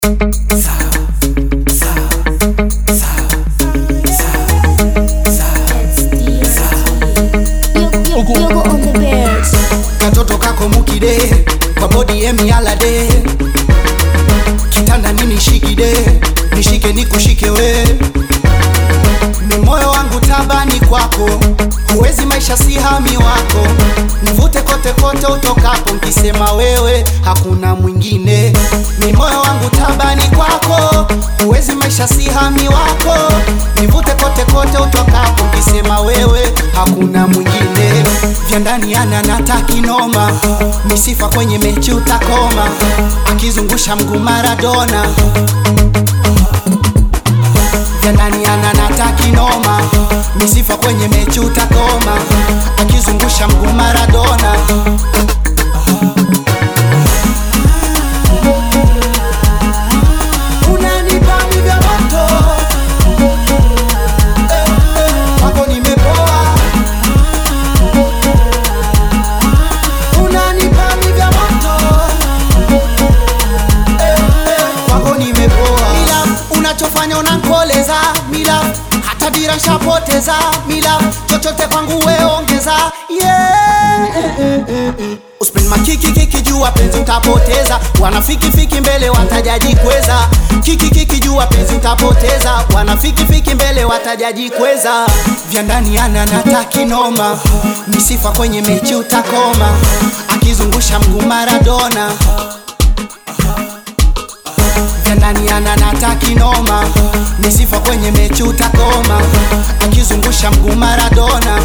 Katoto kako mukide kwa body emi alade, kitanda nini shikide, nishike nikushike we. Ni moyo wangu tabani kwako, huwezi maisha si hami wako. Nivute kote kote utokapo, nkisema wewe hakuna mwingine. Ni moyo wangu tabani kwako, huwezi maisha si hami wako. Nivute kote kote utokapo, nkisema wewe hakuna mwingine. Vya ndani ananata kinoma, misifa kwenye mechi utakoma. Akizungusha mguu Maradona, vya ndani ananata kinoma, misifa kwenye mechi utakoma. Akizungusha mguu Maradona. Unanipa vya moto, wako nimepoa. Unanipa vya moto, wako nimepoa. Mila unachofanya unankoleza, mila hata dira shapoteza, mila chochote kwangu we ongeza, yeah. Uspend makiki kiki jua penzi utapoteza, wanafiki fiki mbele watajaji kweza. Kiki kiki jua penzi utapoteza, wanafiki fiki mbele watajaji kweza. Vya ndani ananata kinoma, misifa kwenye mechi utakoma. Akizungusha mguu Maradona, vya ndani ananata kinoma, misifa kwenye mechi utakoma. Akizungusha mguu Maradona.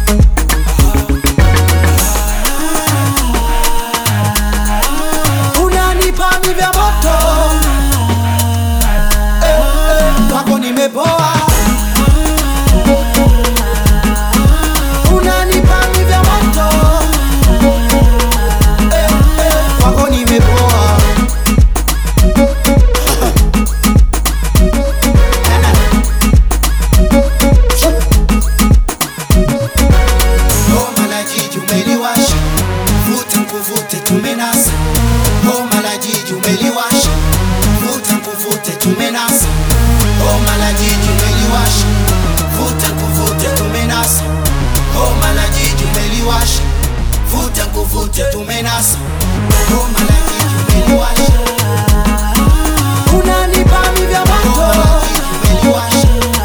Unanipa vya moto, wako nimepoa. Unanipa vya moto, wako nimepoa. Homa la jiji umeliwasha, vuta nkuvute tumenasa. Homa la jiji umeliwasha, vuta nkuvute tumenasa. Homa la jiji umeliwasha, vuta nkuvute tumenasa. Homa la jiji umeliwasha, vuta nkuvute tumenasa. Homa la jiji umeliwasha. Unanipa vya moto, umeliwasha,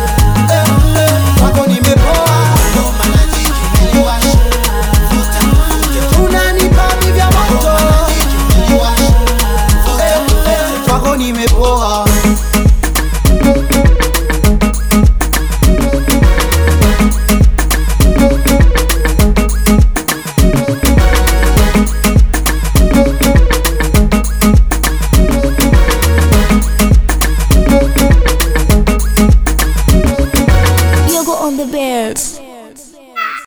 wako nimepoa. Homa la jiji umeliwasha, vuta nkuvute. Unanipa vya moto, umeliwasha, vuta nkuvute. Wako nimepoa.